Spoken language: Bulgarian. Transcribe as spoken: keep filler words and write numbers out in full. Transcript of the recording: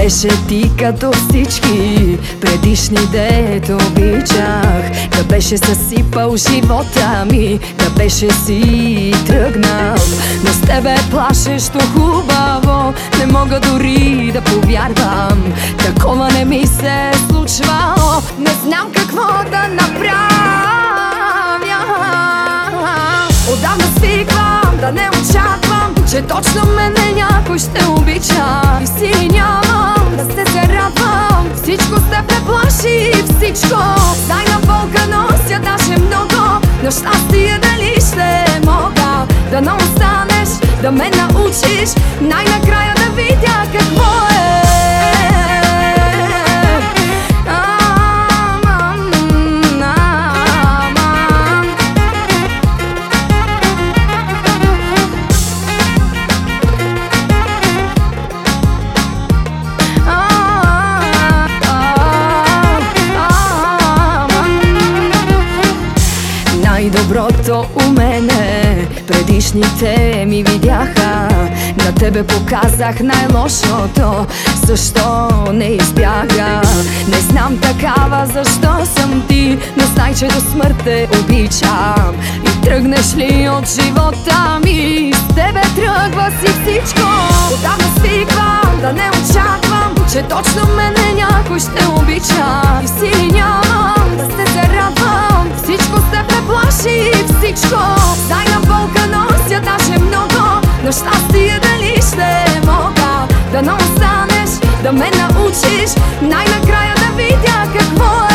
беше ти като всички предишни, дето обичах. Да беше съсипал живота ми, да беше си тръгнал. Но с тебе плашещо хубаво не мога дори да повярвам. Такова не ми се е случвало, не знам какво да направя. Отдавна свиквам да не очаквам, че точно мене някой ще обича. И сили нямам да се зарадвам, всичко се преплаши, всичко. Тайна болка нося даже много, но щастие дали ще мога. Да не останеш, да ме научиш, най-накрая да видя какво е. Най-доброто у мене предишните ми видяха, на тебе показах най-лошото. Защо не избяга? Не знам такава защо съм ти, но знай, че до смърт те обичам. И тръгнеш ли от живота ми, с тебе тръгва си всичко. Отдавна свиквам да не очаквам, че точно мене някой ще обича. И сили нямам да се зарадвам, всичко се преплаши, всичко. Тайна болка нося даже много, но щастие дали ще мога. Да не останеш, да ме научиш, най-накрая да видя какво е.